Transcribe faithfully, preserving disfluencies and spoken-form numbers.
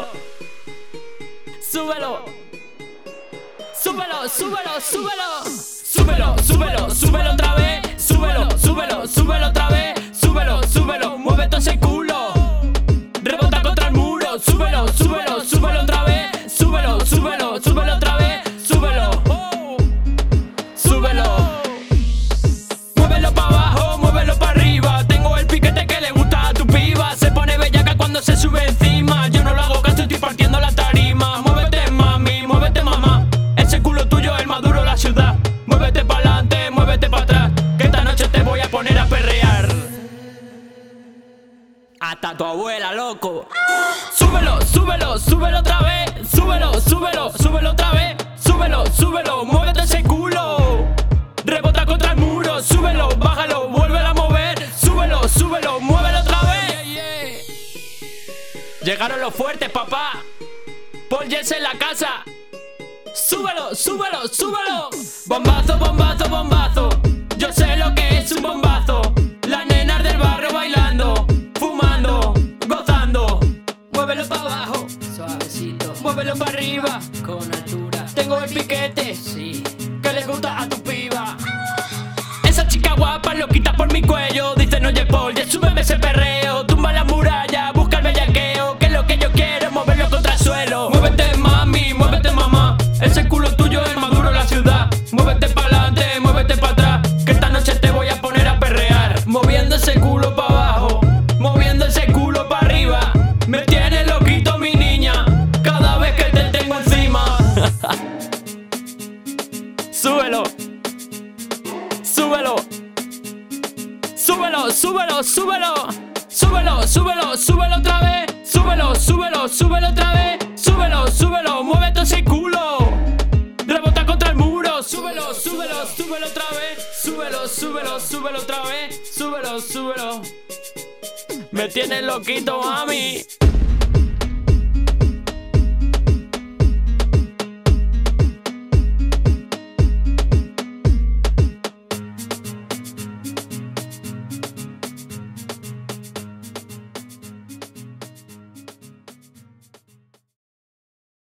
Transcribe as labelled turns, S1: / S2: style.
S1: súbelo, súbelo, súbelo, súbelo, súbelo, súbelo, súbelo otra vez, súbelo, súbelo, súbelo otra vez, súbelo, súbelo, mueve todo ese culo, rebota contra el muro, súbelo, súbelo, súbelo otra vez, súbelo, súbelo, súbelo otra vez, súbelo, súbelo, muévelo pa' abajo, muévelo pa' arriba, tengo el piquete que le gusta a tu piba, se pone bellaca cuando se sube encima, yo no lo hago caso, estoy partiendo la tarima, muévete mami, muévete mamá, ese culo tuyo es el más duro de la ciudad, muévete pa'lante, muévete pa' atrás, que esta noche te voy a poner a perrear hasta tu abuela, loco. Súbelo, súbelo, súbelo otra vez, súbelo, súbelo, súbelo otra vez, súbelo, súbelo, muévete ese culo, rebota contra el muro, súbelo, bájalo, vuélvelo a mover, súbelo, súbelo, muévelo otra vez. Llegaron los fuertes, papá, Paul Jess en la casa. Súbelo, súbelo, súbelo. Bombazo, bombazo, bombazo. Yo sé lo que es un bombazo. Las nenas del barrio bailando, fumando, gozando. Muévelo para abajo,
S2: Suavecito,
S1: muévelo para arriba.
S2: con altura.
S1: Tengo el piquete
S2: Sí,
S1: que le gusta a tu piba. Esa chica guapa lo quita por mi cuello. Dicen oye Paul, ya súbeme ese perreo. Tumba la muralla, busca el bellaqueo, que es lo que yo quiero, moverlo contra el suelo. Muévete mami, muévete mamá, ese culo tuyo es el más duro de la ciudad. Muévete pa'lante, muévete pa' atrás, que esta noche te voy a poner a perrear. Moviendo ese culo pa' abajo, moviendo ese culo pa' arriba. Me tiene loquito mi niña, cada vez que te tengo encima. Súbelo, súbelo, súbelo, súbelo, súbelo, súbelo, súbelo, súbelo otra vez, súbelo, súbelo, súbelo otra vez, súbelo, súbelo, mueve todo ese culo, rebota contra el muro, súbelo, súbelo, súbelo otra vez, súbelo, súbelo, súbelo otra vez, súbelo, súbelo. Me tienes loquito, mami.